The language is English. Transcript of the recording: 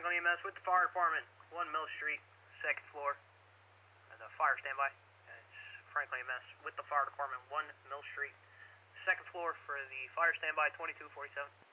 Franklin EMS with the fire department, 1 Mill Street, 2nd floor. The fire standby. It's Franklin EMS with the fire department, 1 Mill Street, 2nd floor for the fire standby, 2247.